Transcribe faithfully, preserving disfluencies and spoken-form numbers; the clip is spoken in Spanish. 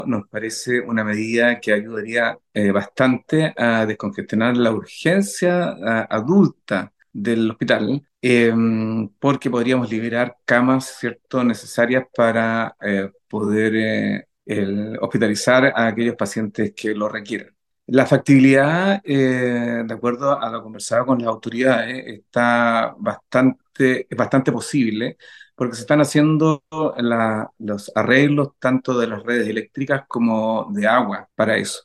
nos parece una medida que ayudaría eh, bastante a descongestionar la urgencia a- adulta del hospital, eh, porque podríamos liberar camas, ¿cierto?, necesarias para eh, poder eh, el- hospitalizar a aquellos pacientes que lo requieran. La factibilidad, eh, de acuerdo a lo conversado con las autoridades, está bastante, es bastante posible porque se están haciendo la- los arreglos tanto de las redes eléctricas como de agua para eso.